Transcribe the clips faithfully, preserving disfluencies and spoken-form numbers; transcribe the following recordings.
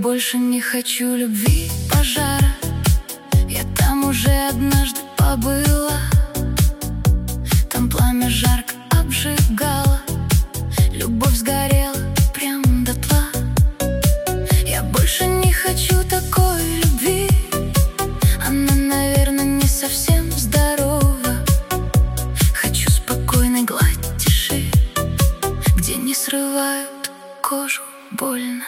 больше не хочу любви пожара. Я там уже однажды побыла. Там пламя жарко обжигало, любовь сгорела прям дотла. Я больше не хочу такой любви. Она, наверное, не совсем здорова. Хочу спокойной гладь тиши, где не срывают кожу больно.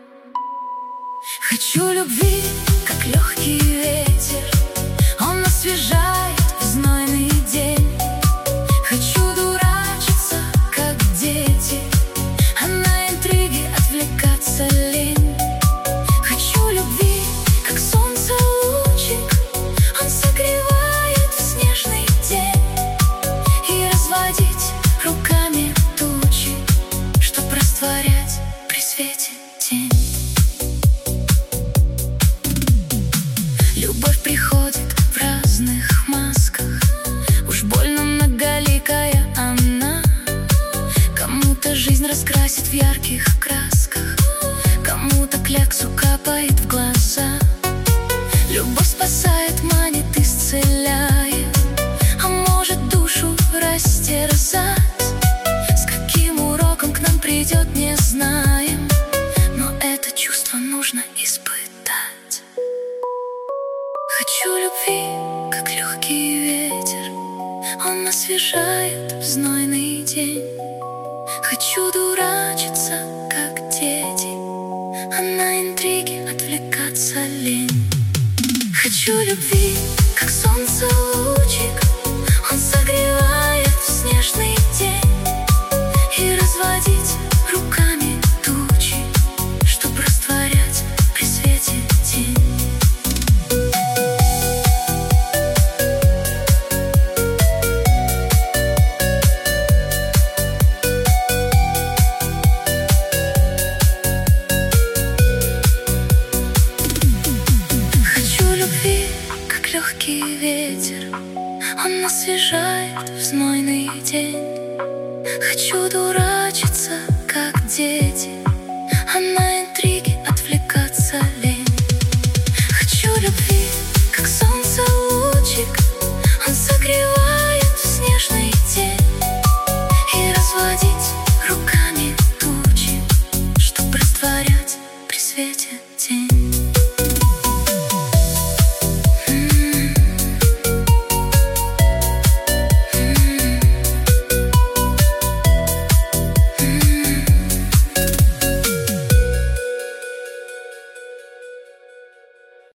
Хочу любви, как легкий ветер, он освежает в знойный день. Хочу дурачиться, как дети, а на интриги отвлекаться лень. Хочу любви, как солнце лучик, он согревает в снежный день. И разводить руками тучи, чтоб растворять при свете тень. Любовь приходит в разных масках, уж больно многоликая она. Кому-то жизнь раскрасит в ярких красках, кому-то кляксу капает в глаза. Любовь спасает, манит, исцеляет, а может душу растерзать. С каким уроком к нам придет, не знаем, но это чувство нужно испытать. Хочу любви, как легкий ветер, он освежает в знойный день. Хочу дурачиться, как дети, а на интриги отвлекаться лень. Хочу любви, как солнце лучик, он согревает в снежный день. И разводить руками тучи, чтоб растворять при свете тень. Как легкий ветер, он освежает в знойный день. Хочу дурачиться, как дети, а на интриги отвлекаться лень. Хочу любви, как солнце лучик, он согревает в снежный день. И разводить руками тучи, чтоб растворять при свете